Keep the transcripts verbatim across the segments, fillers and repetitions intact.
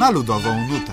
na ludową nutę.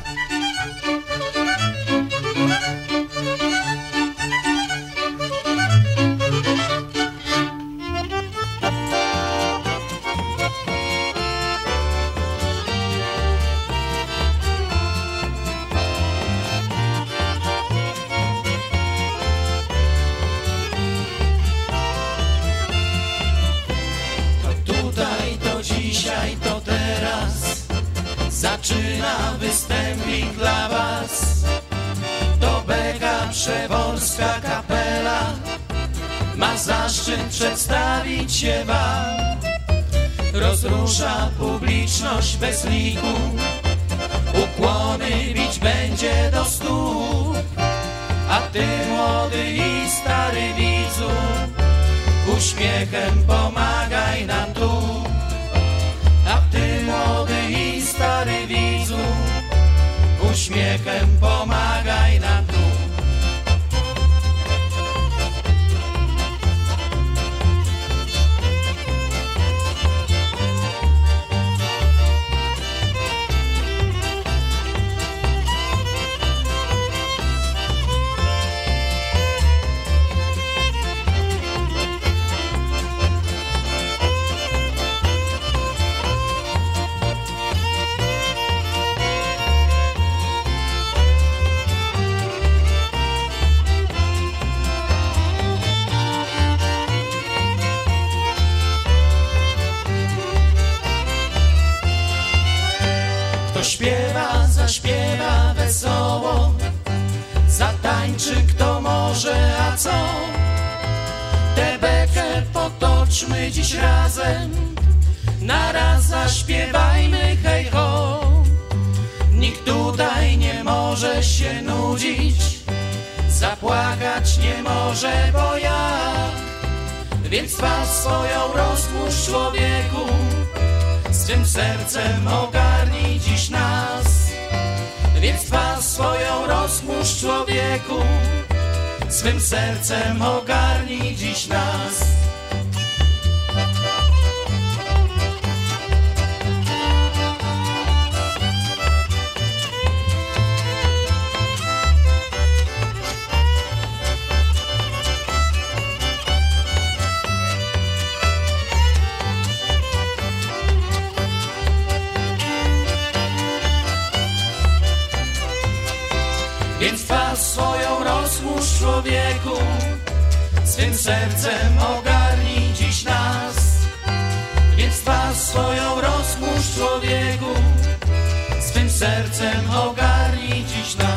Zaczyna występik dla was. To Beka Przeworska Kapela ma zaszczyt przedstawić się wam. Rozrusza publiczność bez liku, ukłony bić będzie do stóp. A ty, młody i stary widzu, uśmiechem pomagaj nam tu. A ty, młody i stary widzu, uśmiechem pomagaj nam tu. Śpiewa, zaśpiewa wesoło, zatańczy kto może, a co? Tę bekę potoczmy dziś razem, naraz zaśpiewajmy hej ho. Nikt tutaj nie może się nudzić, zapłakać nie może, bo ja. Więc twarz swoją roztłóż, człowieku, swym sercem ogarnij dziś nas. Więc twarz swoją rozchmurz, człowieku, swym sercem ogarnij dziś nas. Więc twarz swoją rozchmurz, człowieku, swym sercem ogarnij dziś nas. Więc twarz swoją rozchmurz, człowieku, swym sercem ogarnij dziś nas.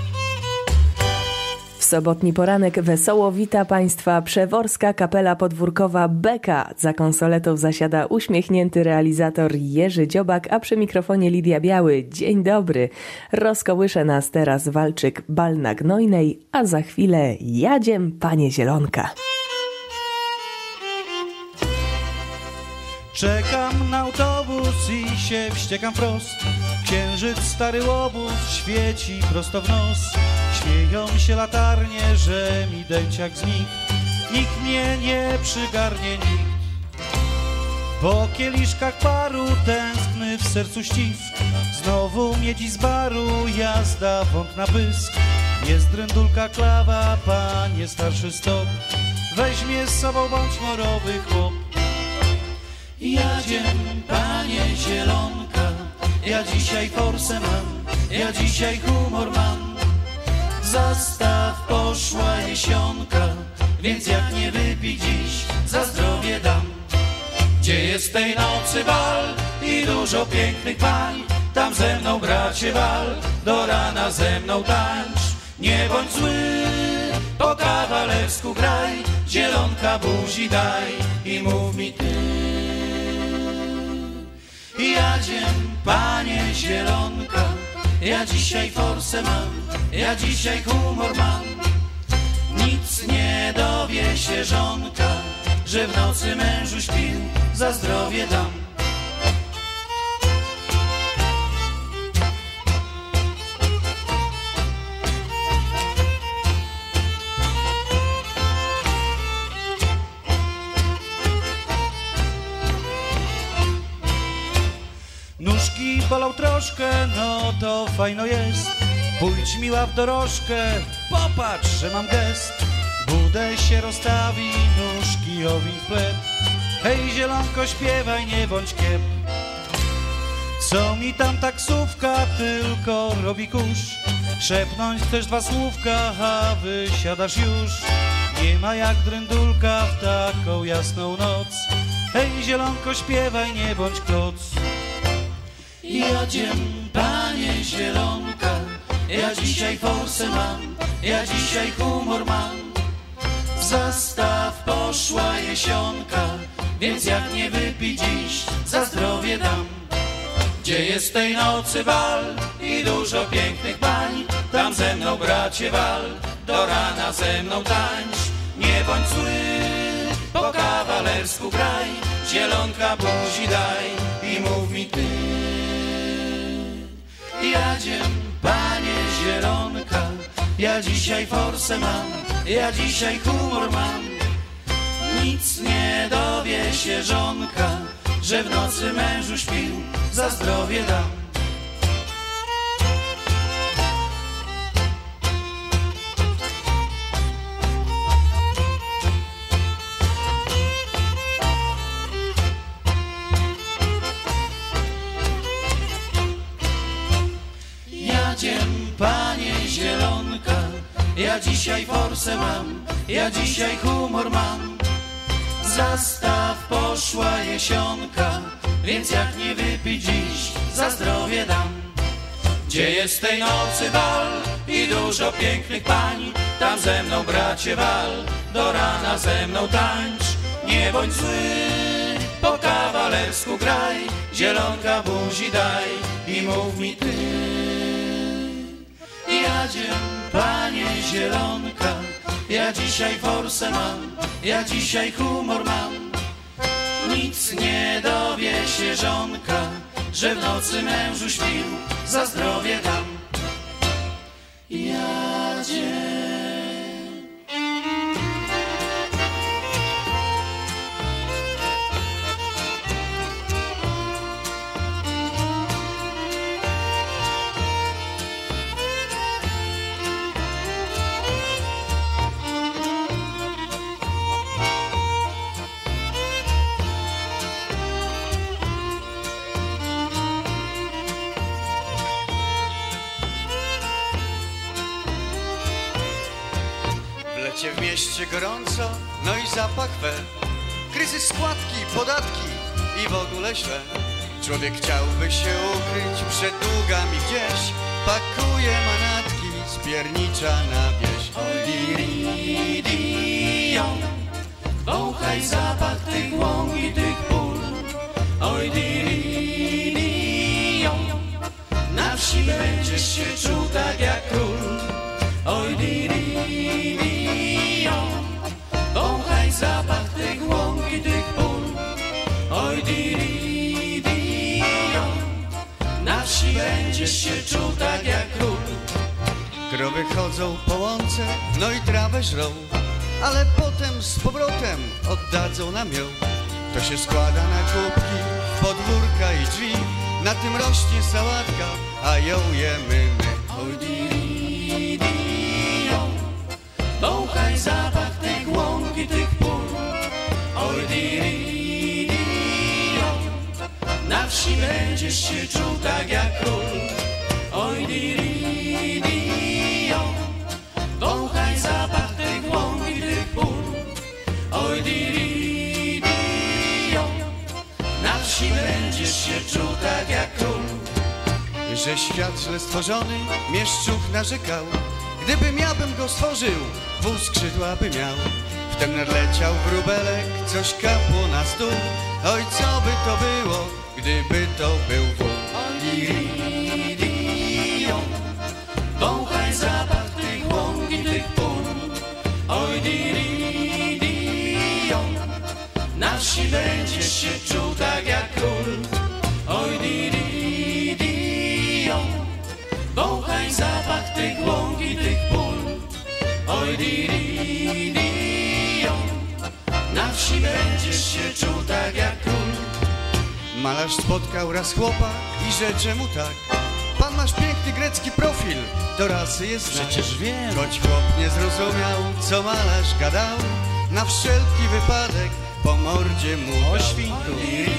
W sobotni poranek wesoło wita Państwa Przeworska Kapela Podwórkowa Beka. Za konsoletą zasiada uśmiechnięty realizator Jerzy Dziobak, a przy mikrofonie Lidia Biały. Dzień dobry. Rozkołysze nas teraz walczyk Bal na Gnojnej, a za chwilę jadziem Panie Zielonka. Czekam na autobus i się wściekam wprost. Księżyc, stary łobuz, świeci prosto w nos. Śmieją się latarnie, że mi dęciak znikł. Nikt mnie nie przygarnie, nikt. Po kieliszkach paru tęskny w sercu ścisk. Znowu miedzi z baru, jazda wąt na pysk. Jest dryndulka klawa, panie starszy stop. Weźmie z sobą bądź morowy chłop. Jadziem, Panie Zielonka, ja dzisiaj forsę mam, ja dzisiaj humor mam. Zastaw poszła jesionka, więc jak nie wypi dziś, za zdrowie dam. Gdzie jest tej nocy bal i dużo pięknych pań, tam ze mną bracie wal, do rana ze mną tańcz. Nie bądź zły, po kawalersku graj, zielonka buzi daj i mów mi ty. Jadziem, Panie Zielonka, ja dzisiaj forsę mam, ja dzisiaj humor mam. Nic nie dowie się żonka, że w nocy mężu śpił, za zdrowie dam. Nóżki zbolał troszkę, no to fajno jest. Pójdź miła w dorożkę, popatrz, że mam gest. Budę się rozstawi, nóżki owiń w pleb. Hej zielonko, śpiewaj, nie bądź kiep. Co mi tam taksówka tylko robi kurz? Szepnąć chcesz dwa słówka, a wysiadasz już. Nie ma jak dryndulka w taką jasną noc. Hej zielonko, śpiewaj, nie bądź kloc. Jadziem, panie zielonka, ja dzisiaj forsę mam, ja dzisiaj humor mam. W zastaw poszła jesionka, więc jak nie wypić dziś, za zdrowie dam. Gdzie jest tej nocy bal i dużo pięknych pań, tam ze mną bracie wal, do rana ze mną tańcz. Nie bądź zły, po kawalersku graj, zielonka buzi daj i mów mi ty. Jadziem, panie zielonka, ja dzisiaj forsę mam, ja dzisiaj humor mam. Nic nie dowie się żonka, że w nocy mężu śpił, za zdrowie dam. Jadziem, panie zielonka, ja dzisiaj forsę mam, ja dzisiaj humor mam. Zastaw poszła jesionka, więc jak nie wypić dziś, za zdrowie dam. Gdzie jest tej nocy bal i dużo pięknych pań, tam ze mną bracie wal, do rana ze mną tańcz. Nie bądź zły, po kawalersku graj, zielonka buzi daj i mów mi ty. Jadziem, panie zielonka, ja dzisiaj forsę mam, ja dzisiaj humor mam. Nic nie dowie się żonka, że w nocy mężu śpił, za zdrowie dam. Jadziem. W mieście gorąco, no i zapach we. Kryzys, składki, podatki i w ogóle źle. Człowiek chciałby się ukryć przed długami gdzieś. Pakuje manatki z piernicza na wieś. Oj di di ją, wąchaj zapach tych łąk i tych pól. Oj di di ją, na wsi będziesz się czuł tak jak król. Oj di di ją, wąchaj zapach tych łąk i tych pól. Oj di di ją, na wsi będziesz się czuł tak jak król. Krowy chodzą po łące, no i trawę żrą, ale potem z powrotem oddadzą nam ją. To się składa na kubki, podwórka i drzwi. Na tym rośnie sałatka, a ją jemy my. Oj di di ją, wąchaj zapach tych łąk i tych pól. Oj di di ją, na wsi będziesz się czuł tak jak król. Oj di di ją, wąchaj zapach tych łąk i tych pól. Oj di di ją, na wsi będziesz się czuł tak jak król. Że świat źle stworzony, mieszczuch narzekał. Gdybym ja bym go stworzył, wół skrzydła by miał. Wtem nadleciał wróbelek, coś kapło na stół. Oj, co by to było, gdyby to był wół? Oj di di ją, wąchaj zapach tych łąk i tych pól. Oj di di ją, na wsi będziesz się czuł tak jak król. Oj di di ją, wąchaj zapach tych łąk i tych pól. Oj di di ją, na wsi będziesz się czuł tak jak król. Malarz spotkał raz chłopa i rzecze mu tak: pan masz piękny grecki profil, do rasy jest znak. Przecież wiem. Choć chłop nie zrozumiał, co malarz gadał, na wszelki wypadek po mordzie mu O dał. świnku.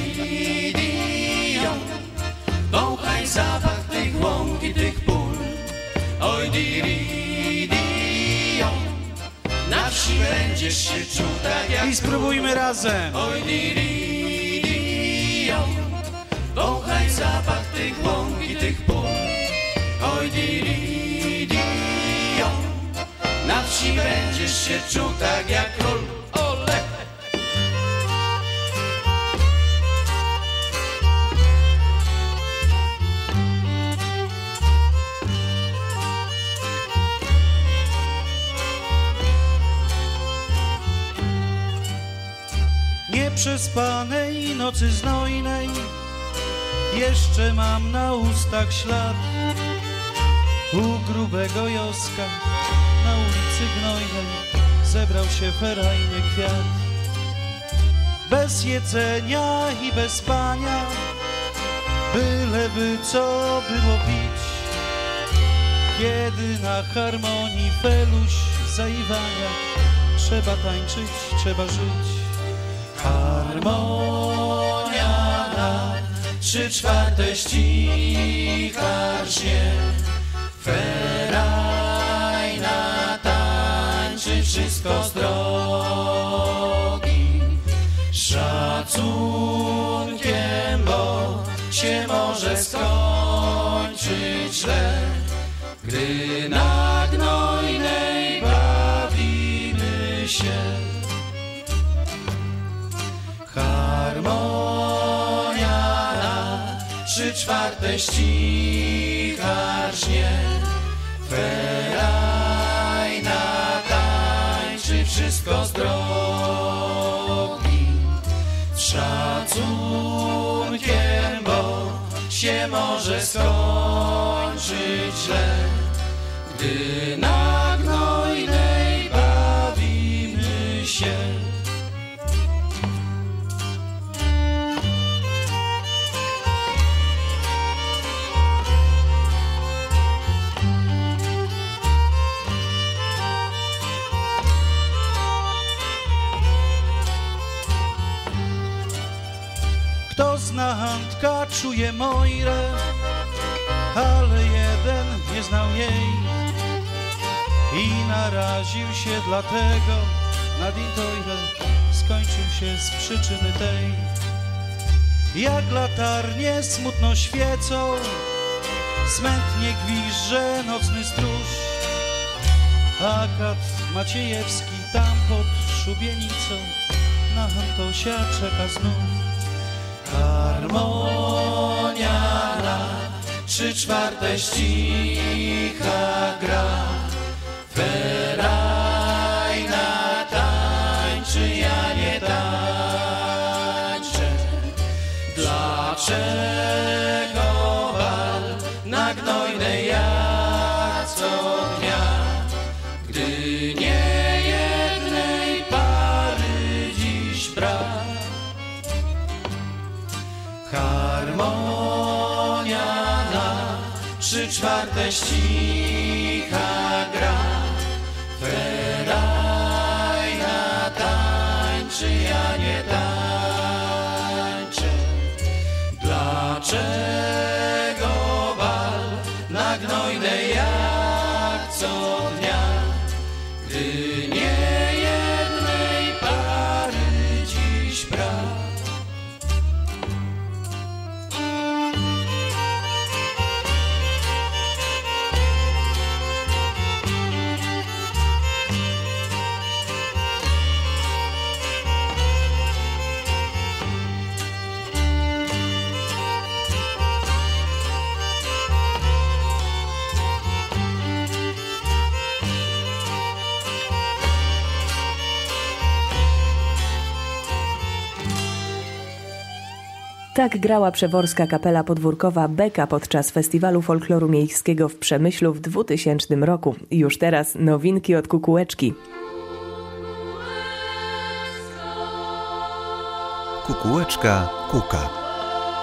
Wąchaj zapach tych łąk i tych pól. Oj diri dio, na wsi będziesz się czuł tak jak I spróbujmy razem. oj diri dio, wąchaj zapach tych łąk i tych pól. Oj diri dio, na wsi będziesz się czuł tak jak król. Ole! Nieprzespanej nocy znojnej jeszcze mam na ustach ślad u grubego Joska na ulicy Gnojnej zebrał się ferajny kwiat. Bez jedzenia i bez spania, byleby co było pić, kiedy na harmonii feluś zaiwania, trzeba tańczyć, trzeba żyć. Harmonia na trzy czwarte ścicha rśnie, ferajna tańczy wszystko z drogi. Szacunkiem, bo się może skończyć źle, gdy na Gnojnej bawimy się. Harmonia na trzy czwarte ścicha rśnie, ferajna tańczy wszystko z drogi. Z szacunkiem, bo się może skończyć źle, gdy na Gnojnej bawimy się. Kto zna Handka, czuje Mojrę, ale jeden nie znał jej i naraził się dlatego na Dintojrę, skończył się z przyczyny tej. Jak latarnie smutno świecą, smętnie gwizdże nocny stróż, a kat Maciejewski tam pod szubienicą na Antosia czeka znów. Harmonia na trzy czwarte ścicha gra, ferajna tańczy, ja nie tańczę. Dlaczego bal na Gnojnej jak co dnia, gdy nie jednej pary dziś brak? Harmonia na trzy czwarte ścicha gra, ferajna tańczy, ja nie tańczę. Dlaczego bal na Gnojnej jak co dnia, gdy nie jednej pary dziś brak? Tak grała przeworska kapela podwórkowa Beka podczas Festiwalu Folkloru Miejskiego w Przemyślu w dwutysięcznym roku. Już teraz nowinki od Kukułeczki. Kukułeczka kuka.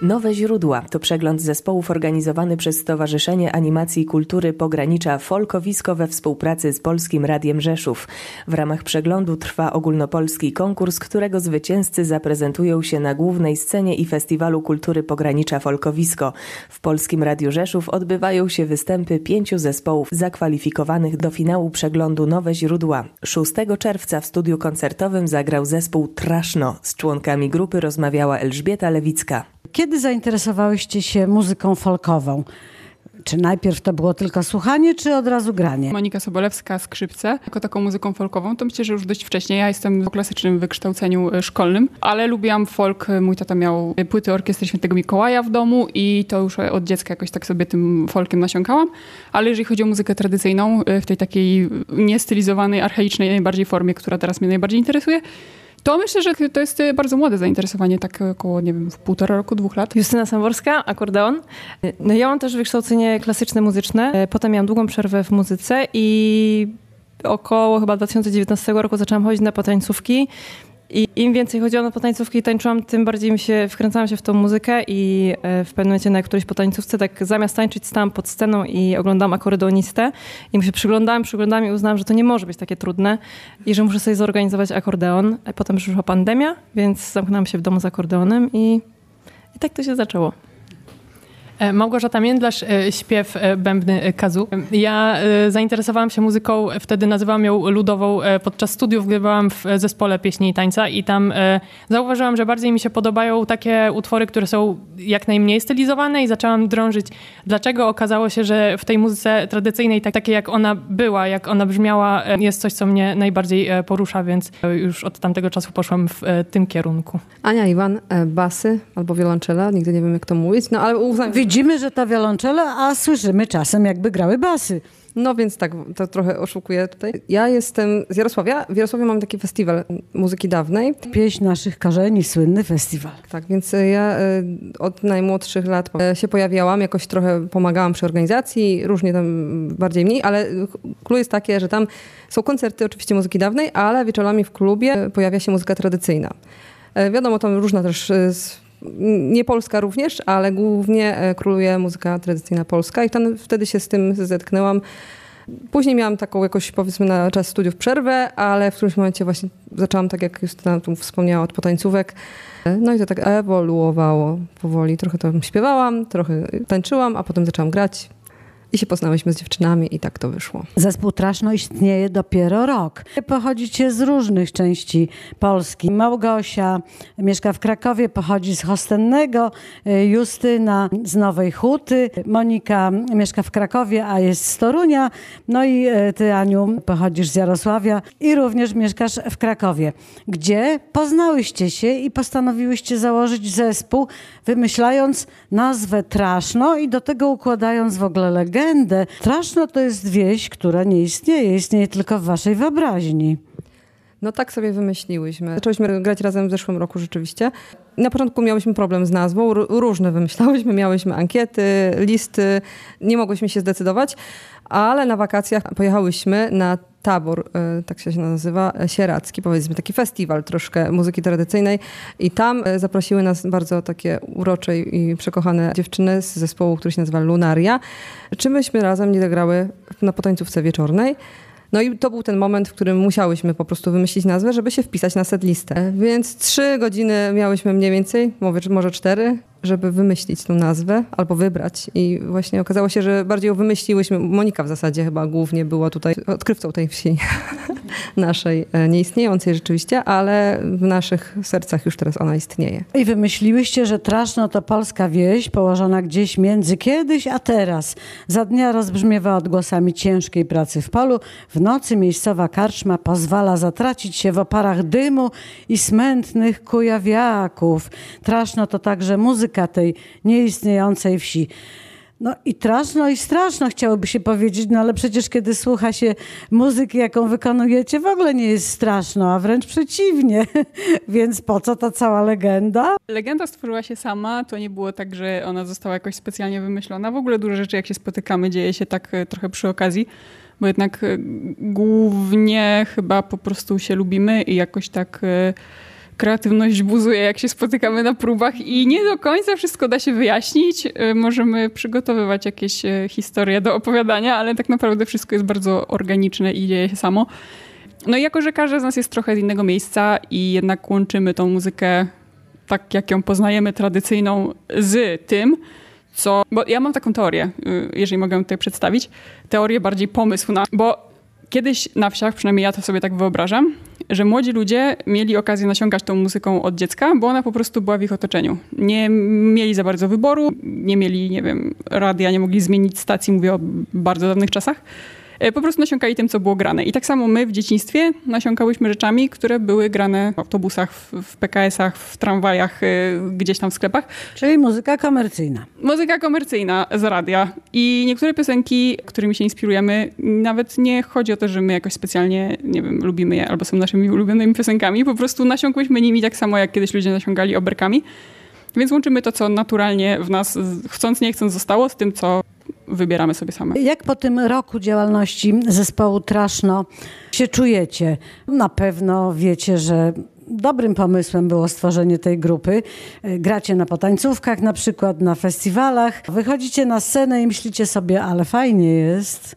Nowe źródła to przegląd zespołów organizowany przez Stowarzyszenie Animacji i Kultury Pogranicza Folkowisko we współpracy z Polskim Radiem Rzeszów. W ramach przeglądu trwa ogólnopolski konkurs, którego zwycięzcy zaprezentują się na głównej scenie i Festiwalu Kultury Pogranicza Folkowisko. W Polskim Radiu Rzeszów odbywają się występy pięciu zespołów zakwalifikowanych do finału przeglądu Nowe źródła. szóstego czerwca w studiu koncertowym zagrał zespół Traszno. Z członkami grupy rozmawiała Elżbieta Lewicka. Kiedy zainteresowałyście się muzyką folkową? Czy najpierw to było tylko słuchanie, czy od razu granie? Monika Sobolewska, skrzypce. Jako taką muzyką folkową to myślę, że już dość wcześnie. Ja jestem w klasycznym wykształceniu szkolnym, ale lubiłam folk. Mój tata miał płyty Orkiestry Świętego Mikołaja w domu i to już od dziecka jakoś tak sobie tym folkiem nasiąkałam. Ale jeżeli chodzi o muzykę tradycyjną, w tej takiej niestylizowanej, archaicznej najbardziej formie, która teraz mnie najbardziej interesuje, to myślę, że to jest bardzo młode zainteresowanie, tak około, nie wiem, półtora roku, dwóch lat. Justyna Samworska, akordeon. No ja mam też wykształcenie klasyczne, muzyczne. Potem miałam długą przerwę w muzyce i około chyba dwa tysiące dziewiętnastego roku zaczęłam chodzić na potańcówki. I im więcej chodziłam na potańcówki i tańczyłam, tym bardziej mi się, wkręcałam się w tą muzykę i w pewnym momencie na którejś potańcówce tak zamiast tańczyć stałam pod sceną i oglądałam akordeonistę i mu się przyglądałam, przyglądałam i uznałam, że to nie może być takie trudne i że muszę sobie zorganizować akordeon. Potem przyszła pandemia, więc zamknęłam się w domu z akordeonem i, i tak to się zaczęło. Małgorzata Międlarz, śpiew, bębny, kazu. Ja zainteresowałam się muzyką, wtedy nazywałam ją ludową, podczas studiów, gdy byłam w zespole pieśni i tańca i tam zauważyłam, że bardziej mi się podobają takie utwory, które są jak najmniej stylizowane i zaczęłam drążyć, dlaczego okazało się, że w tej muzyce tradycyjnej, tak, takiej jak ona była, jak ona brzmiała, jest coś, co mnie najbardziej porusza, więc już od tamtego czasu poszłam w tym kierunku. Ania Iwan, basy albo wiolonczela, nigdy nie wiem jak to mówić, no ale uznam... Widzimy, że to wiolonczela, a słyszymy czasem jakby grały basy. No więc tak, to trochę oszukuję tutaj. Ja jestem z Jarosławia. W Jarosławiu mamy taki festiwal muzyki dawnej. Pieśń naszych korzeni, słynny festiwal. Tak, więc ja od najmłodszych lat się pojawiałam, jakoś trochę pomagałam przy organizacji, różnie tam bardziej mniej, ale clue jest takie, że tam są koncerty oczywiście muzyki dawnej, ale wieczorami w klubie pojawia się muzyka tradycyjna. Wiadomo, tam różna też nie polska również, ale głównie króluje muzyka tradycyjna polska i tam, wtedy się z tym zetknęłam. Później miałam taką jakoś, powiedzmy, na czas studiów przerwę, ale w którymś momencie właśnie zaczęłam, tak jak Justyna tu wspomniała, od potańcówek. No i to tak ewoluowało powoli. Trochę tam śpiewałam, trochę tańczyłam, a potem zaczęłam grać. I się poznałyśmy z dziewczynami i tak to wyszło. Zespół Traszno istnieje dopiero rok. Pochodzicie z różnych części Polski. Małgosia mieszka w Krakowie, pochodzi z Chostennego, Justyna z Nowej Huty, Monika mieszka w Krakowie, a jest z Torunia. No i ty, Aniu, pochodzisz z Jarosławia i również mieszkasz w Krakowie, gdzie poznałyście się i postanowiłyście założyć zespół, wymyślając nazwę Traszno i do tego układając w ogóle legendę. Traszno to jest wieś, która nie istnieje, istnieje tylko w waszej wyobraźni. No tak sobie wymyśliłyśmy. Zaczęłyśmy grać razem w zeszłym roku rzeczywiście. Na początku miałyśmy problem z nazwą, różne wymyślałyśmy, miałyśmy ankiety, listy, nie mogłyśmy się zdecydować, ale na wakacjach pojechałyśmy na tabor, tak się nazywa, sieradzki, powiedzmy, taki festiwal troszkę muzyki tradycyjnej i tam zaprosiły nas bardzo takie urocze i przekochane dziewczyny z zespołu, który się nazywa Lunaria, czy myśmy razem nie zagrały na potańcówce wieczornej. No i to był ten moment, w którym musiałyśmy po prostu wymyślić nazwę, żeby się wpisać na setlistę. Więc trzy godziny miałyśmy mniej więcej, może cztery, żeby wymyślić tą nazwę albo wybrać. I właśnie okazało się, że bardziej ją wymyśliłyśmy. Monika w zasadzie chyba głównie była tutaj odkrywcą tej wsi naszej, nieistniejącej rzeczywiście, ale w naszych sercach już teraz ona istnieje. I wymyśliłyście, że Traszno to polska wieś położona gdzieś między kiedyś a teraz. Za dnia rozbrzmiewa odgłosami ciężkiej pracy w polu. W nocy miejscowa karczma pozwala zatracić się w oparach dymu i smętnych kujawiaków. Traszno to także muzyka tej nieistniejącej wsi. No i traszno i straszno chciałoby się powiedzieć, no ale przecież kiedy słucha się muzyki, jaką wykonujecie, w ogóle nie jest straszno, a wręcz przeciwnie. Więc po co ta cała legenda? Legenda stworzyła się sama, to nie było tak, że ona została jakoś specjalnie wymyślona. W ogóle dużo rzeczy, jak się spotykamy, dzieje się tak trochę przy okazji, bo jednak głównie chyba po prostu się lubimy i jakoś tak kreatywność buzuje, jak się spotykamy na próbach i nie do końca wszystko da się wyjaśnić. Możemy przygotowywać jakieś historie do opowiadania, ale tak naprawdę wszystko jest bardzo organiczne i dzieje się samo. No i jako, że każdy z nas jest trochę z innego miejsca i jednak łączymy tą muzykę tak, jak ją poznajemy, tradycyjną, z tym, co... Bo ja mam taką teorię, jeżeli mogę ją tutaj przedstawić. Teorię bardziej pomysłu, bo kiedyś na wsiach, przynajmniej ja to sobie tak wyobrażam, że młodzi ludzie mieli okazję nasiąkać tą muzyką od dziecka, bo ona po prostu była w ich otoczeniu. Nie mieli za bardzo wyboru, nie mieli, nie wiem, radia, nie mogli zmienić stacji, mówię o bardzo dawnych czasach. Po prostu nasiąkali tym, co było grane. I tak samo my w dzieciństwie nasiąkałyśmy rzeczami, które były grane w autobusach, w, w P K esach, w tramwajach, gdzieś tam w sklepach. Czyli muzyka komercyjna. Muzyka komercyjna z radia. I niektóre piosenki, którymi się inspirujemy, nawet nie chodzi o to, że my jakoś specjalnie, nie wiem, lubimy je albo są naszymi ulubionymi piosenkami. Po prostu nasiąkłyśmy nimi tak samo, jak kiedyś ludzie nasiągali oberkami. Więc łączymy to, co naturalnie w nas, chcąc nie chcąc, zostało z tym, co wybieramy sobie same. Jak po tym roku działalności zespołu Traszno się czujecie? Na pewno wiecie, że dobrym pomysłem było stworzenie tej grupy. Gracie na potańcówkach, na przykład na festiwalach. Wychodzicie na scenę i myślicie sobie, ale fajnie jest.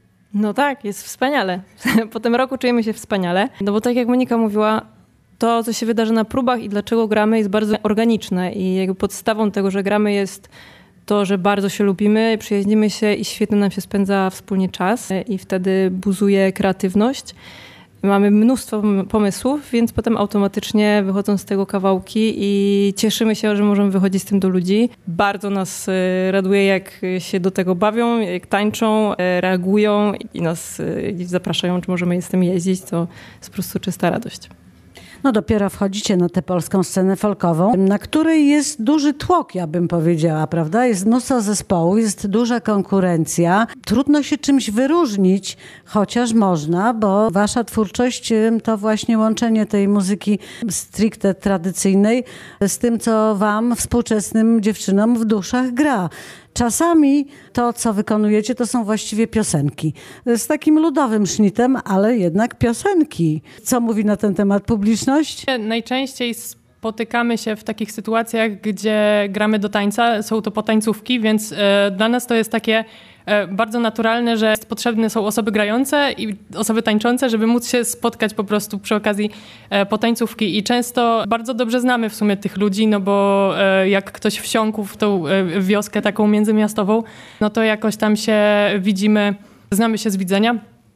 No tak, jest wspaniale. Po tym roku czujemy się wspaniale. No bo tak jak Monika mówiła, to, co się wydarzy na próbach i dlaczego gramy, jest bardzo organiczne i jakby podstawą tego, że gramy, jest to, że bardzo się lubimy, przyjaźnimy się i świetnie nam się spędza wspólnie czas i wtedy buzuje kreatywność. Mamy mnóstwo pomysłów, więc potem automatycznie wychodzą z tego kawałki i cieszymy się, że możemy wychodzić z tym do ludzi. Bardzo nas raduje, jak się do tego bawią, jak tańczą, reagują i nas zapraszają, czy możemy z tym jeździć. To jest po prostu czysta radość. No dopiero wchodzicie na tę polską scenę folkową, na której jest duży tłok, ja bym powiedziała, prawda? Jest mnóstwo zespołów, jest duża konkurencja. Trudno się czymś wyróżnić, chociaż można, bo wasza twórczość to właśnie łączenie tej muzyki stricte tradycyjnej z tym, co wam, współczesnym dziewczynom, w duszach gra. Czasami to, co wykonujecie, to są właściwie piosenki. Z takim ludowym sznitem, ale jednak piosenki. Co mówi na ten temat publiczność? Najczęściej spotykamy się w takich sytuacjach, gdzie gramy do tańca. Są to potańcówki, więc e, dla nas to jest takie e, bardzo naturalne, że potrzebne są osoby grające i osoby tańczące, żeby móc się spotkać po prostu przy okazji e, potańcówki. I często bardzo dobrze znamy w sumie tych ludzi, no bo e, jak ktoś wsiąkł w tą e, wioskę taką międzymiastową, no to jakoś tam się widzimy, znamy się z widzenia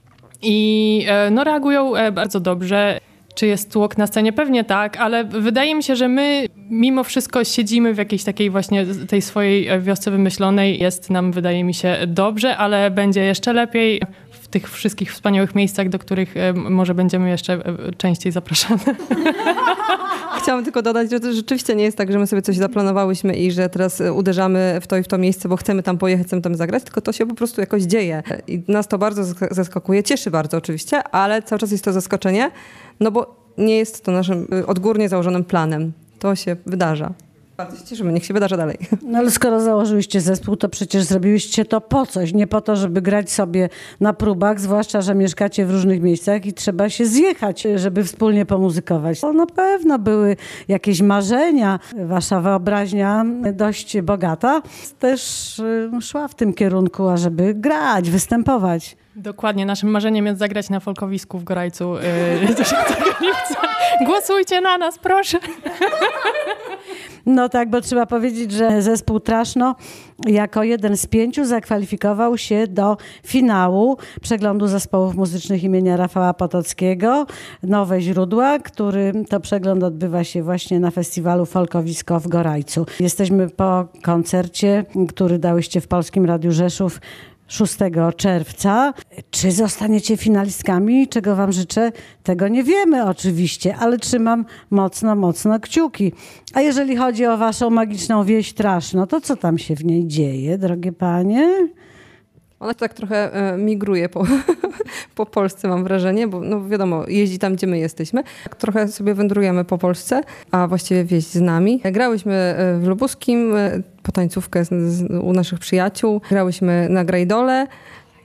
i e, no reagują e, bardzo dobrze. Czy jest tłok na scenie? Pewnie tak, ale wydaje mi się, że my mimo wszystko siedzimy w jakiejś takiej właśnie tej swojej wiosce wymyślonej. Jest nam, wydaje mi się, dobrze, ale będzie jeszcze lepiej w tych wszystkich wspaniałych miejscach, do których może będziemy jeszcze częściej zapraszane. Chciałam tylko dodać, że to rzeczywiście nie jest tak, że my sobie coś zaplanowałyśmy i że teraz uderzamy w to i w to miejsce, bo chcemy tam pojechać, chcemy tam zagrać, tylko to się po prostu jakoś dzieje. I nas to bardzo zaskakuje, cieszy bardzo oczywiście, ale cały czas jest to zaskoczenie, no bo nie jest to naszym odgórnie założonym planem. To się wydarza. Bardzo się cieszymy, niech się wydarza dalej. No ale skoro założyłyście zespół, to przecież zrobiłyście to po coś. Nie po to, żeby grać sobie na próbach, zwłaszcza, że mieszkacie w różnych miejscach i trzeba się zjechać, żeby wspólnie pomuzykować. To na pewno były jakieś marzenia. Wasza wyobraźnia dość bogata też szła w tym kierunku, ażeby grać, występować. Dokładnie. Naszym marzeniem jest zagrać na folkowisku w Gorajcu yy, dziesiątego lipca. Głosujcie na nas, proszę. No tak, bo trzeba powiedzieć, że zespół Traszno jako jeden z pięciu zakwalifikował się do finału przeglądu zespołów muzycznych imienia Rafała Potockiego. Nowe Źródła, który to przegląd odbywa się właśnie na festiwalu Folkowisko w Gorajcu. Jesteśmy po koncercie, który dałyście w Polskim Radiu Rzeszów szóstego czerwca. Czy zostaniecie finalistkami? Czego wam życzę? Tego nie wiemy oczywiście, ale trzymam mocno, mocno kciuki. A jeżeli chodzi o waszą magiczną wieś Traszno, to co tam się w niej dzieje, drogie panie? Ona tak trochę migruje po, po Polsce, mam wrażenie, bo no wiadomo, jeździ tam, gdzie my jesteśmy. Tak trochę sobie wędrujemy po Polsce, a właściwie wieś z nami. Grałyśmy w Lubuskim, potańcówkę z, z, u naszych przyjaciół. Grałyśmy na Grajdole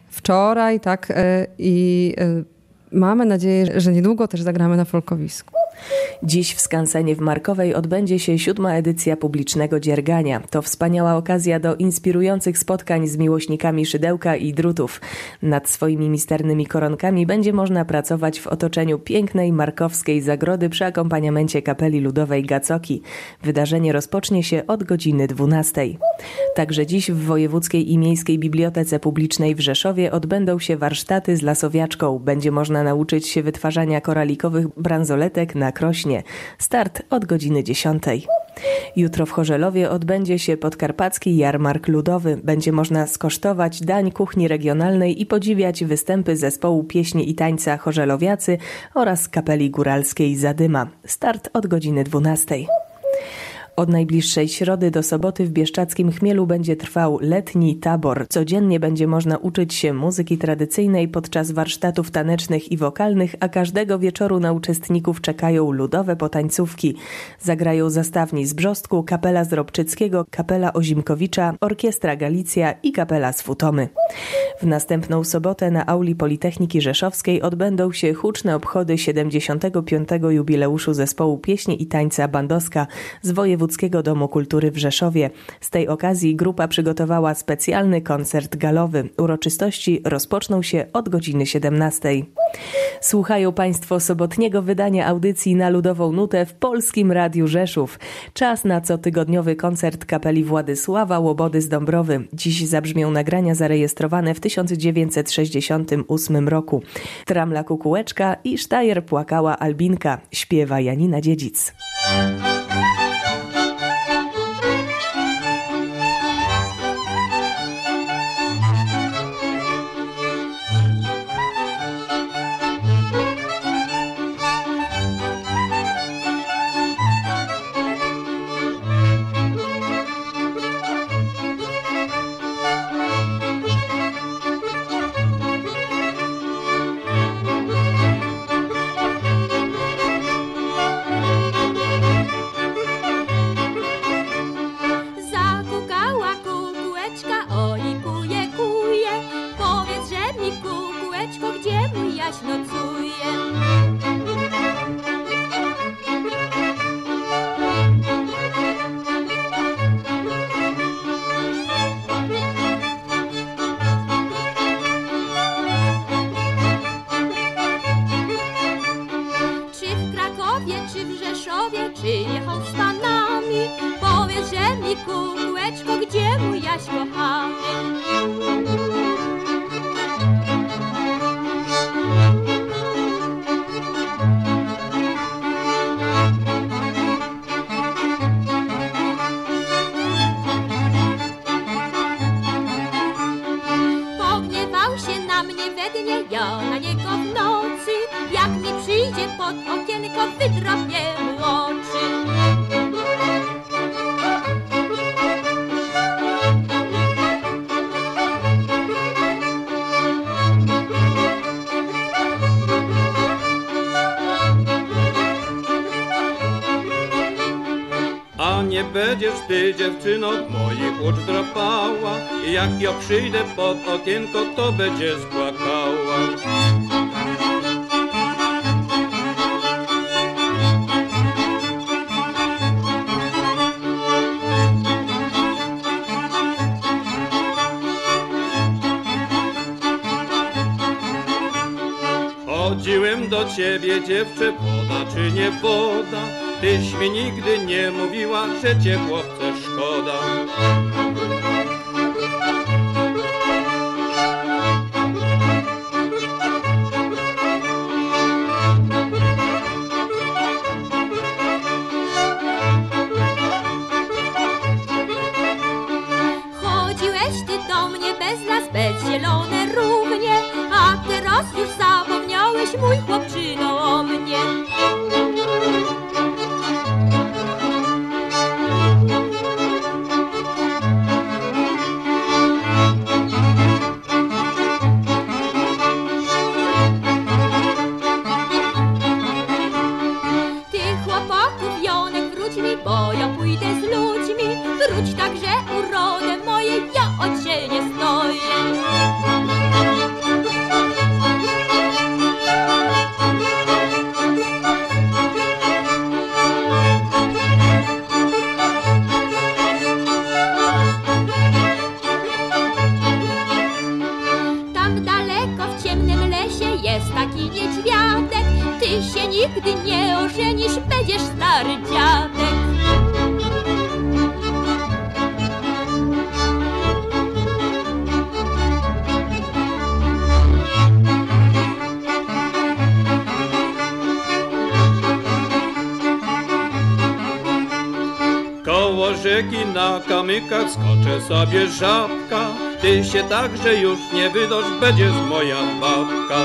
wczoraj, tak, i mamy nadzieję, że niedługo też zagramy na folkowisku. Dziś w skansenie w Markowej odbędzie się siódma edycja publicznego dziergania. To wspaniała okazja do inspirujących spotkań z miłośnikami szydełka i drutów. Nad swoimi misternymi koronkami będzie można pracować w otoczeniu pięknej markowskiej zagrody przy akompaniamencie kapeli ludowej Gacoki. Wydarzenie rozpocznie się od godziny dwunastej. Także dziś w Wojewódzkiej i Miejskiej Bibliotece Publicznej w Rzeszowie odbędą się warsztaty z lasowiaczką. Będzie można nauczyć się wytwarzania koralikowych bransoletek na krośnie. Start od godziny dziesiątej. Jutro w Chorzelowie odbędzie się podkarpacki jarmark ludowy. Będzie można skosztować dań kuchni regionalnej i podziwiać występy zespołu pieśni i tańca Chorzelowiacy oraz kapeli góralskiej Zadyma. Start od godziny dwunastej. Od najbliższej środy do soboty w Bieszczackim Chmielu będzie trwał letni tabor. Codziennie będzie można uczyć się muzyki tradycyjnej podczas warsztatów tanecznych i wokalnych, a każdego wieczoru na uczestników czekają ludowe potańcówki. Zagrają zastawni z Brzostku, kapela z Robczyckiego, kapela Ozimkowicza, orkiestra Galicja i kapela z Futomy. W następną sobotę na auli Politechniki Rzeszowskiej odbędą się huczne obchody siedemdziesiątego piątego jubileuszu zespołu pieśni i tańca Bandoska z Wojewódzkiego Domu Kultury w Rzeszowie. Z tej okazji grupa przygotowała specjalny koncert galowy. Uroczystości rozpoczną się od godziny siedemnastej. Słuchają Państwo sobotniego wydania audycji na Ludową Nutę w Polskim Radiu Rzeszów. Czas na cotygodniowy koncert kapeli Władysława Łobody z Dąbrowy. Dziś zabrzmią nagrania zarejestrowane w tysiąc dziewięćset sześćdziesiątym ósmym roku. Tramla Kukułeczka i Sztajer Płakała Albinka. Śpiewa Janina Dziedzic. Będziesz ty, dziewczyno, moich ucz drapała, i jak ja przyjdę pod okienko, to będziesz płakała. Chodziłem do ciebie, dziewczę, woda czy nie woda, tyś mi nigdy nie mówiła, że cię chłopcze szkoda. Chodziłeś ty do mnie bez las, bez zielone równie, a teraz już zapomniałeś, mój chłopczyno, o mnie. daleko w ciemnym lesie jest taki niedźwiadek. Ty się nigdy nie ożenisz, będziesz stary dziadek. Koło rzeki na kamykach skoczę sobie żabka. Ty się także już nie wydosz, będziesz moja babka.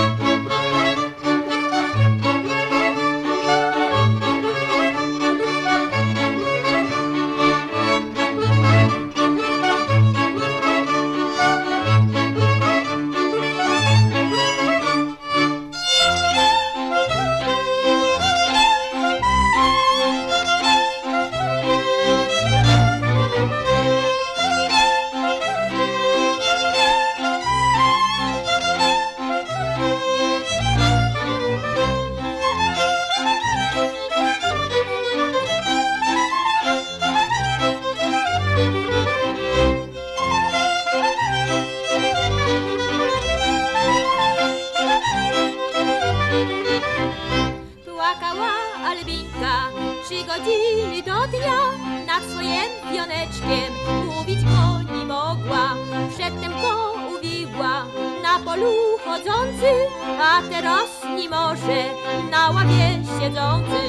godziny do dnia nad swoim pioneczkiem mówić go nie mogła. Przedtem go uwiła na polu chodzący, a teraz nie może na ławie siedzący.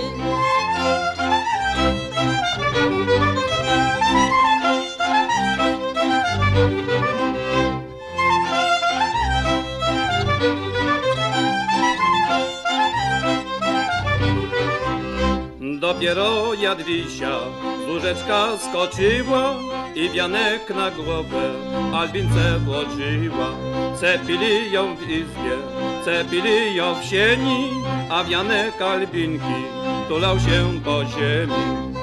Dopiero Jadwisia z łóżeczka skoczyła i wianek na głowę Albince włożyła. Cepili ją w izbie, cepili ją w sieni, a wianek Albinki tulał się po ziemi.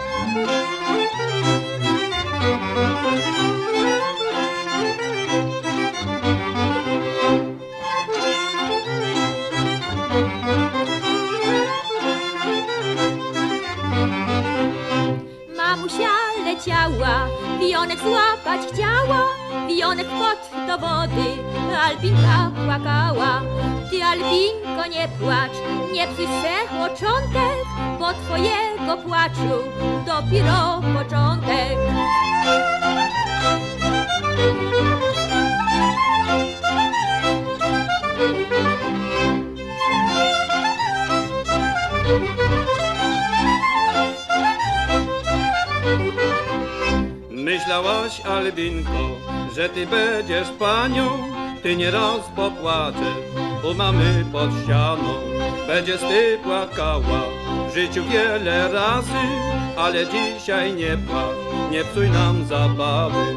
Mamusia leciała, Wionek złapać chciała, Wionek pod do wody, Albinka płakała. Ty, Albinko, nie płacz, nie psuj se łoczątek, bo twojego płaczu dopiero początek. Myślałaś, Albinko, że ty będziesz panią, ty nieraz popłaczesz u mamy pod ścianą. Będziesz ty płakała w życiu wiele razy, ale dzisiaj nie płacz, nie psuj nam zabawy.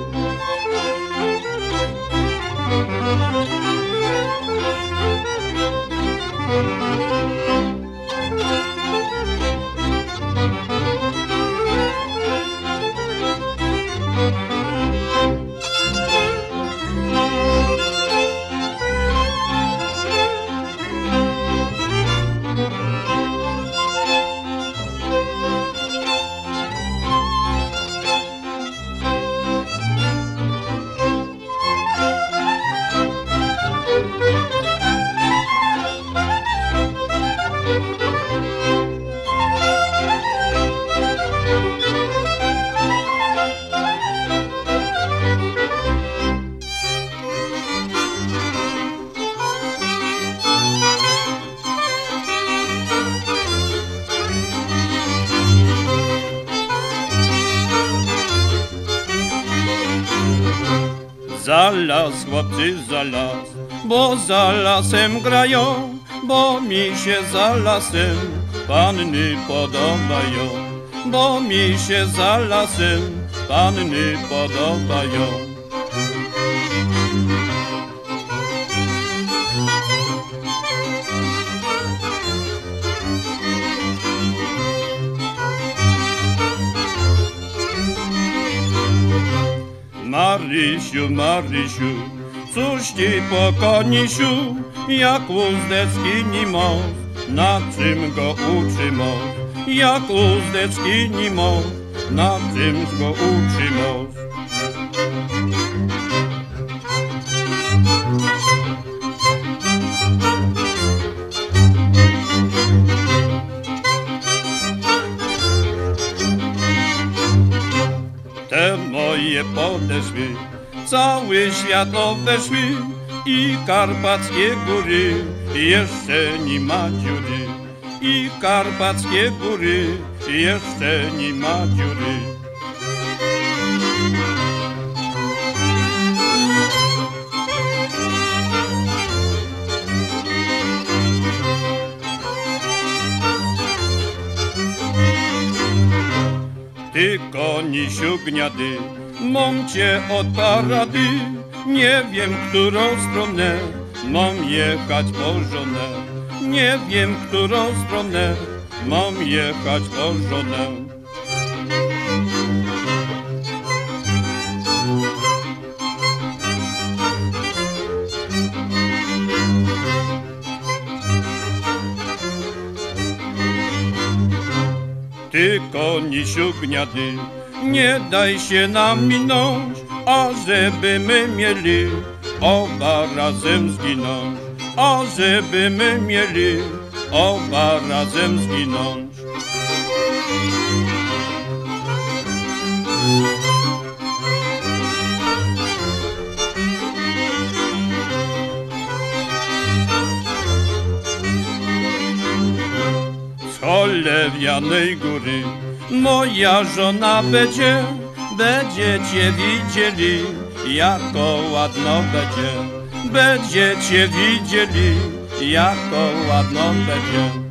Za las, chłopcy, za las, bo za lasem grają, bo mi się za lasem panny podobają, bo mi się za lasem panny podobają. Marysiu, Marysiu, cóż ci po konisiu, jak uzdeczki ni mąż, na czym go uczy mąż? Jak uzdeczki ni mąż, na czym go uczy mąż? nie podeszły, cały świat obeszły i karpackie góry jeszcze nie ma dziury. I karpackie góry jeszcze nie ma dziury. Ty konisiu gniady, mam cię od parady, nie wiem, którą stronę mam jechać po żonę. Nie wiem, którą stronę mam jechać po żonę. Ty konisiu gniady, nie daj się nam minąć, a żeby my mieli oba razem zginąć. A żeby my mieli oba razem zginąć. Z cholewianej góry moja żona będzie, będziecie widzieli, jako ładno będzie. Będziecie widzieli, jako ładno będzie.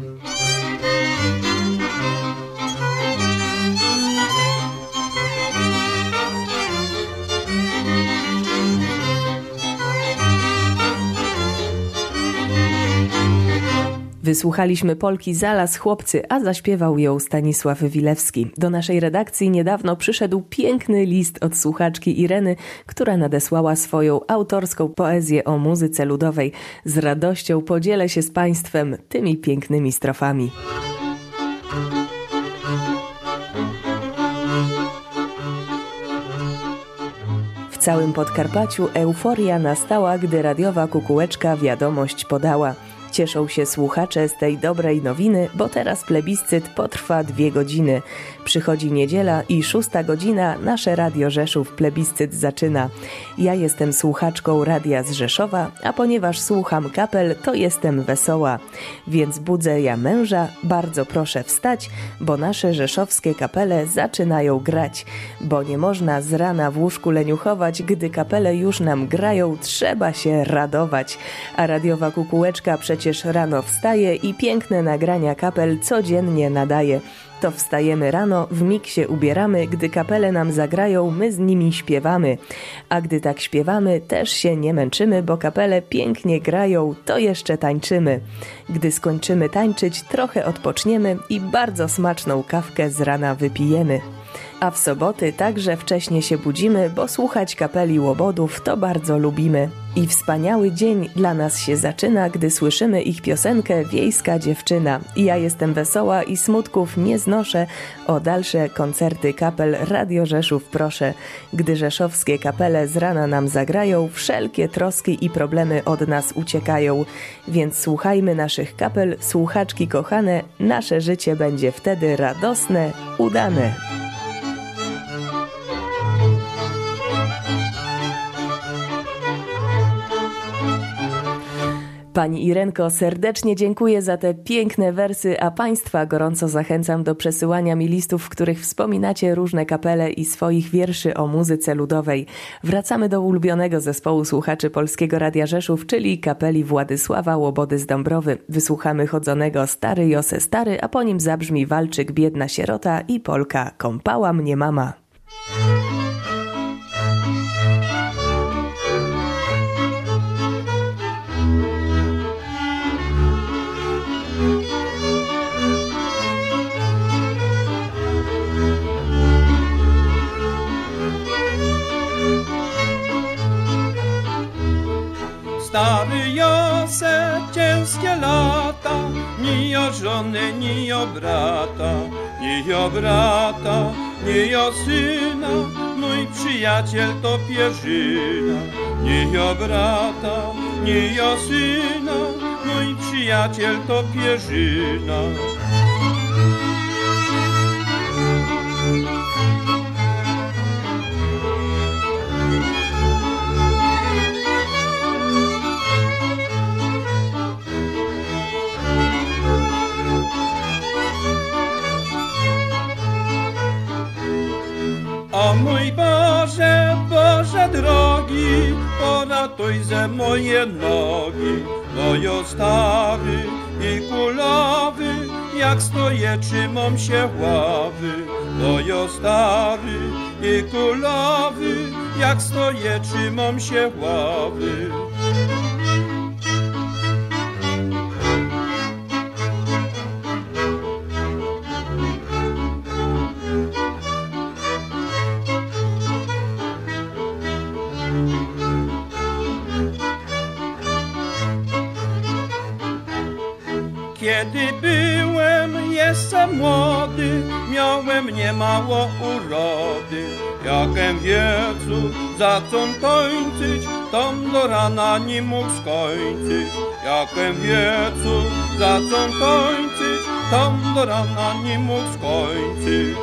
Wysłuchaliśmy Polki Zalas chłopcy, a zaśpiewał ją Stanisław Wilewski. Do naszej redakcji niedawno przyszedł piękny list od słuchaczki Ireny, która nadesłała swoją autorską poezję o muzyce ludowej. Z radością podzielę się z Państwem tymi pięknymi strofami. W całym Podkarpaciu euforia nastała, gdy radiowa kukułeczka wiadomość podała. Cieszą się słuchacze z tej dobrej nowiny, bo teraz plebiscyt potrwa dwie godziny. Przychodzi niedziela i szósta godzina, nasze Radio Rzeszów plebiscyt zaczyna. Ja jestem słuchaczką Radia z Rzeszowa, a ponieważ słucham kapel, to jestem wesoła. Więc budzę ja męża, bardzo proszę wstać, bo nasze rzeszowskie kapele zaczynają grać. Bo nie można z rana w łóżku leniuchować, gdy kapele już nam grają, trzeba się radować. A radiowa kukułeczka przecież rano wstaje i piękne nagrania kapel codziennie nadaje. To wstajemy rano, w mig się ubieramy, gdy kapele nam zagrają, my z nimi śpiewamy. A gdy tak śpiewamy, też się nie męczymy, bo kapele pięknie grają, to jeszcze tańczymy. Gdy skończymy tańczyć, trochę odpoczniemy i bardzo smaczną kawkę z rana wypijemy. A w soboty także wcześnie się budzimy, bo słuchać kapeli Łobodów to bardzo lubimy. I wspaniały dzień dla nas się zaczyna, gdy słyszymy ich piosenkę Wiejska dziewczyna. I ja jestem wesoła i smutków nie znoszę. O dalsze koncerty kapel Radio Rzeszów proszę. Gdy rzeszowskie kapele z rana nam zagrają, wszelkie troski i problemy od nas uciekają. Więc słuchajmy naszych kapel, słuchaczki kochane, nasze życie będzie wtedy radosne, udane. Pani Irenko, serdecznie dziękuję za te piękne wersy, a Państwa gorąco zachęcam do przesyłania mi listów, w których wspominacie różne kapele i swoich wierszy o muzyce ludowej. Wracamy do ulubionego zespołu słuchaczy Polskiego Radia Rzeszów, czyli kapeli Władysława Łobody z Dąbrowy. Wysłuchamy chodzonego Stary Jose Stary, a po nim zabrzmi walczyk Biedna sierota i polka Kąpała mnie mama. Stary Jose, ciężkie lata, ni o żony, ni o brata, ni o brata, ni o syna, mój przyjaciel to pierzyna. Ni o brata, ni o syna, mój przyjaciel to pierzyna. stój ze moje nogi, no jo stary i kulawy, jak stoję, trzymam się ławy. No jo stary i kulawy, jak stoję, trzymam się ławy. Kiedy byłem jeszcze młody, miałem niemało urody. Jakem wiecu zaczął tańczyć, tam do rana nie mógł skończyć. Jakem wiecu zaczął tańczyć, tam do rana nie mógł skończyć.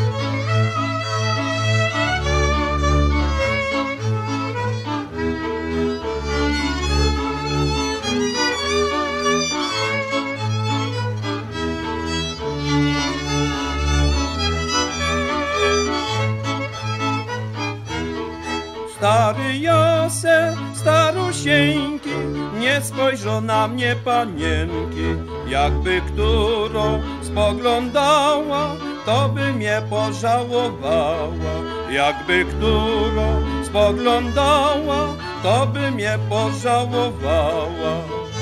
Stary Jose, starusieńki, nie spojrzą na mnie panienki. Jakby którą spoglądała, to by mnie pożałowała. Jakby którą spoglądała, to by mnie pożałowała.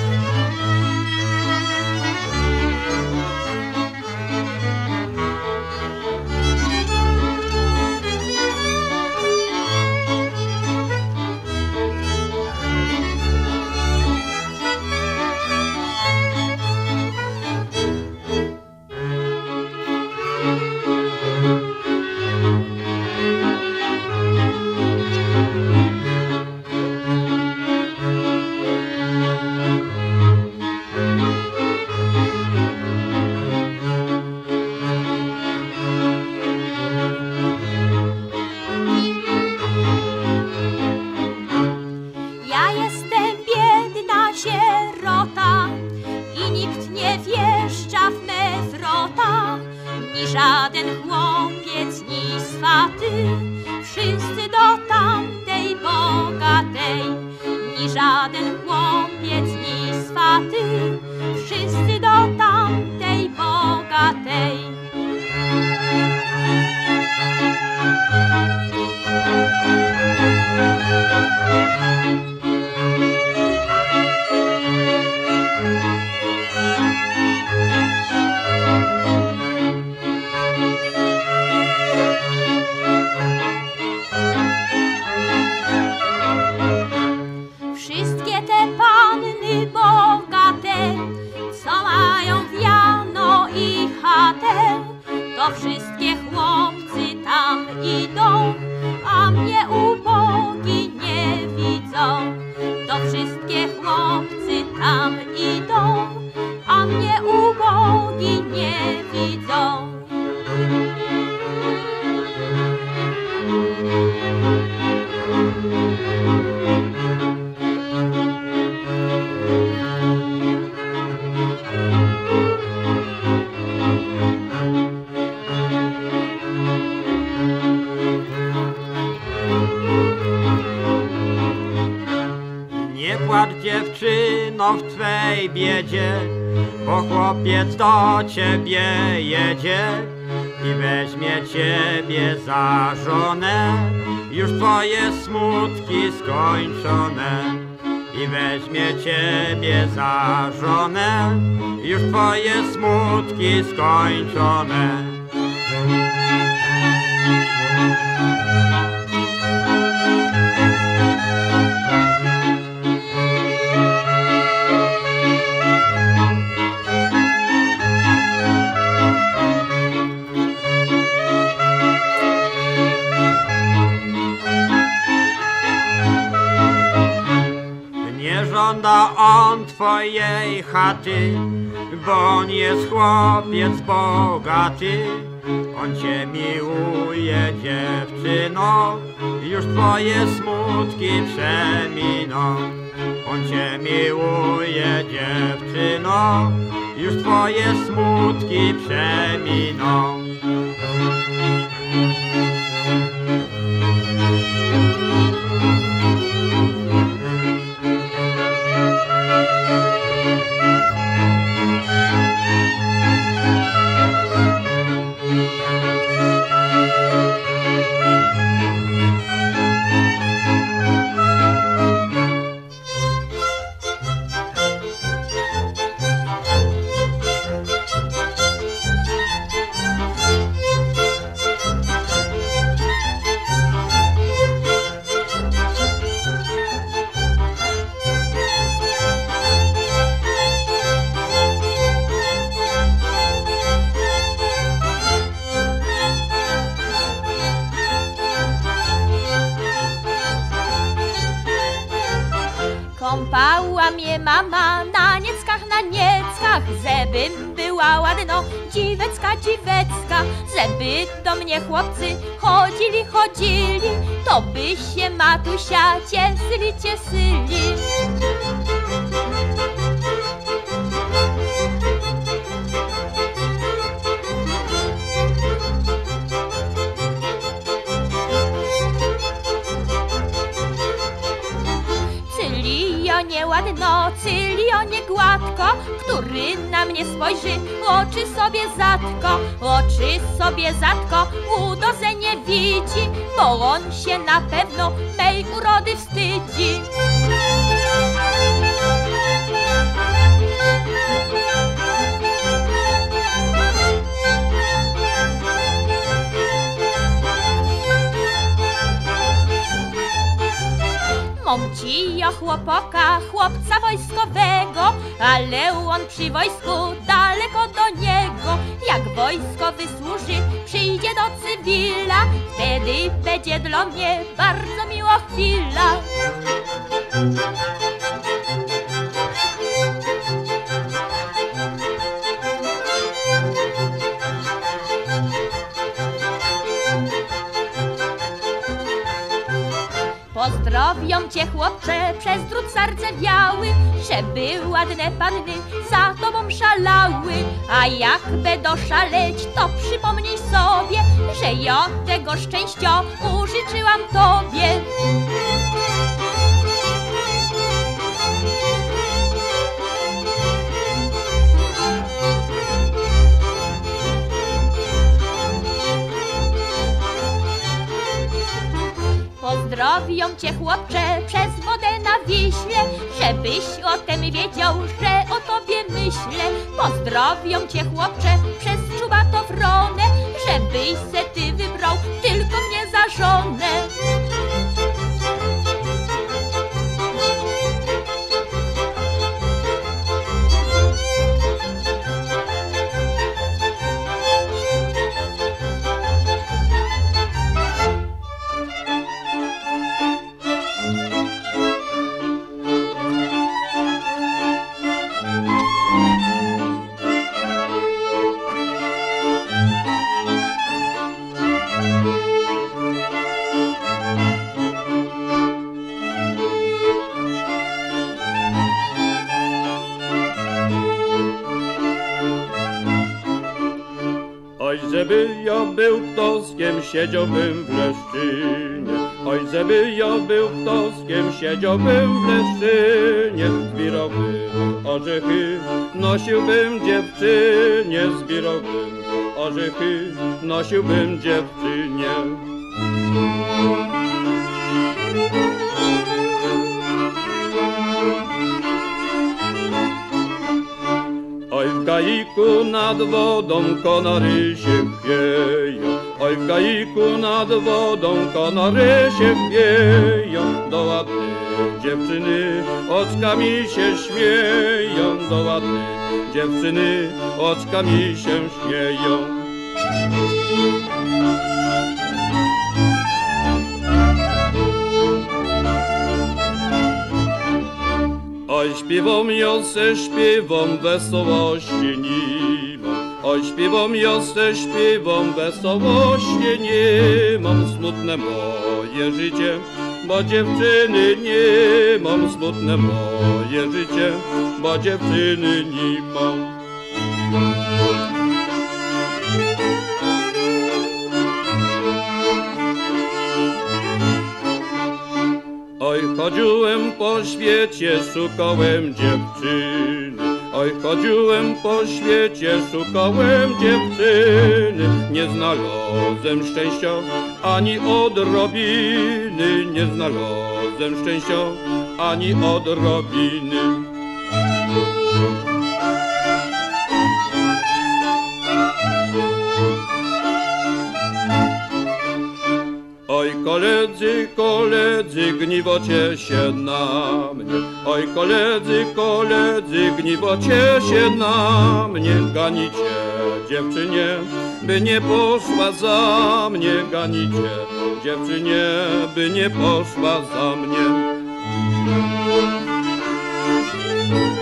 Żaden chłopiec, ni swaty, wszyscy do tamtej bogatej. Ni żaden chłopiec, ni swaty, wszyscy do tamtej bogatej. To wszystkie chłopcy tam idą, a mnie ubogi nie widzą. To wszystkie chłopcy tam idą, a mnie ubogi nie widzą. Dziewczyno, w twej biedzie, bo chłopiec do ciebie jedzie i weźmie ciebie za żonę. Już twoje smutki skończone. I weźmie ciebie za żonę. Już twoje smutki skończone. Żąda on twojej chaty, bo on jest chłopiec bogaty. On cię miłuje, dziewczyno, już twoje smutki przeminą. On cię miłuje, dziewczyno, już twoje smutki przeminą. mama na nieckach, na nieckach, żebym była ładno, dziwecka, dziwecka, żeby do mnie chłopcy chodzili, chodzili, to by się matusia cieszyli, cieszyli. Nieładno, cylionie gładko, który na mnie spojrzy, oczy sobie zatko, oczy sobie zatko, udozę nie widzi, bo on się na pewno mej urody wstydzi. Mam ci ja chłopoka, chłopca wojskowego, ale on przy wojsku daleko do niego. Jak wojsko wysłuży, przyjdzie do cywila, wtedy będzie dla mnie bardzo miła chwila. Pozdrowią cię chłopcze przez drut zardzewiały, żeby ładne panny za tobą szalały. A jak będą szaleć, to przypomnij sobie, że ja tego szczęścia użyczyłam tobie. Pozdrowią cię chłopcze przez wodę na Wiśle, żebyś o tym wiedział, że o tobie myślę. Pozdrowią cię chłopcze przez czubatofronę, żebyś se ty wybrał tylko mnie za żonę. Żeby ja był ptoskiem, siedziałbym w Leszczynie. Oj, żeby ja był ptoskiem, siedziałbym w Leszczynie. Zbierałbym orzechy, nosiłbym dziewczynie. Zbierałbym orzechy, nosiłbym dziewczynie. Oj, w gaiku nad wodą konary się chwieją. Oj, w gaiku nad wodą konary się chwieją. Do ładnej dziewczyny oczkami się śmieją. Do ładnej dziewczyny oczkami się śmieją. Oj, śpiewam ja se śpiewam, wesołości nie mam. Oj, śpiewam ja se śpiewam, wesołości nie mam. Smutne moje życie, bo dziewczyny nie mam. Smutne moje życie, bo dziewczyny nie mam. Oj, chodziłem po świecie, szukałem dziewczyny. Oj, chodziłem po świecie, szukałem dziewczyny. Nie znalazłem szczęścia, ani odrobiny. Nie znalazłem szczęścia, ani odrobiny. Oj, koledzy, koledzy, gniwocie się na mnie. Oj, koledzy, koledzy, gniwocie się na mnie. Ganicie dziewczynie, by nie poszła za mnie. Ganicie dziewczynie, by nie poszła za mnie.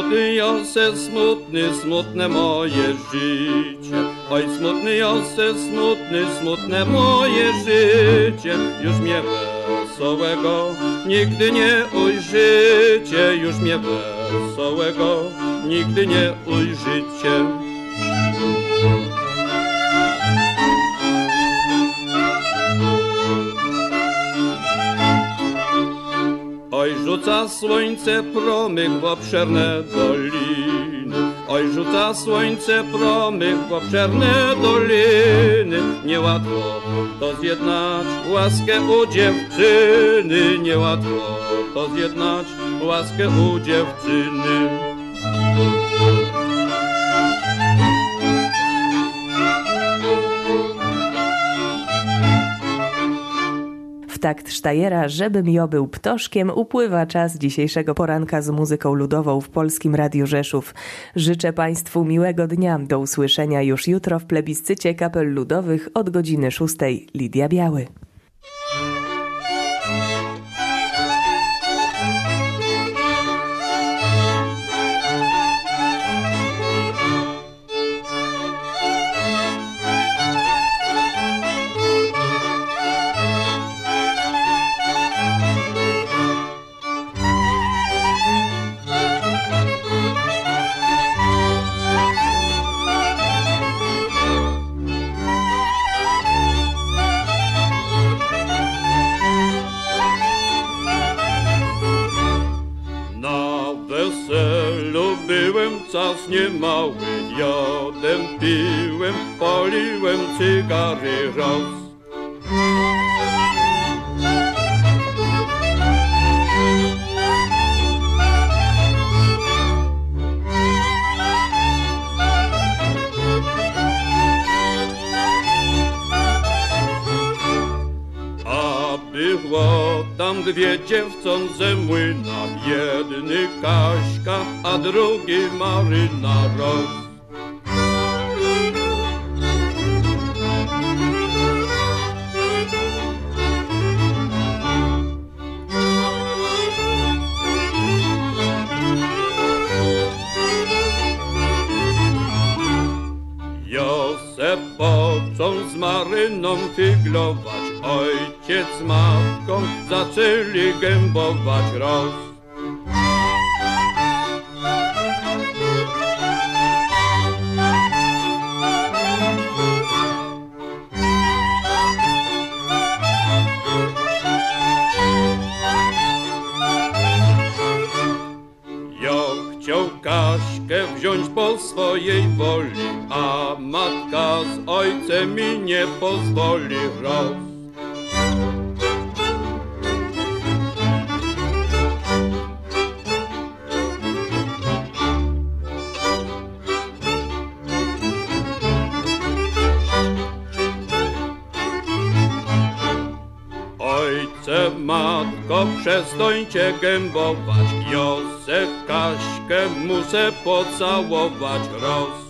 smutny Jose, smutny, smutne moje życie. Oj, smutny Jose, smutny, smutne moje życie. Już mnie wesołego nigdy nie ujrzycie. Już mnie wesołego nigdy nie ujrzycie. Oj, rzuca słońce promyk w obszerne doliny. Oj, rzuca słońce promyk w obszerne doliny. Niełatwo to zjednać łaskę u dziewczyny. Niełatwo to zjednać łaskę u dziewczyny. W takt Sztajera, żebym jo był ptoszkiem, upływa czas dzisiejszego poranka z muzyką ludową w Polskim Radiu Rzeszów. Życzę Państwu miłego dnia. Do usłyszenia już jutro w plebiscycie kapel ludowych od godziny szóstej. Lidia Biały. Czas niemały, jadem, piłem, paliłem cygary raz. A było tam dwie dziewczące młyna, jedny Kaśka, a drugi Maryna Roz. Józef począł z Maryną figlować, ojciec z matką zaczęli gębować roz. Chciał Kaśkę wziąć po swojej woli, a matka z ojcem mi nie pozwoli roz. Ojcze, matko, przestańcie gębować, Józef Kaśkę muszę pocałować roz.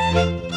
Thank you.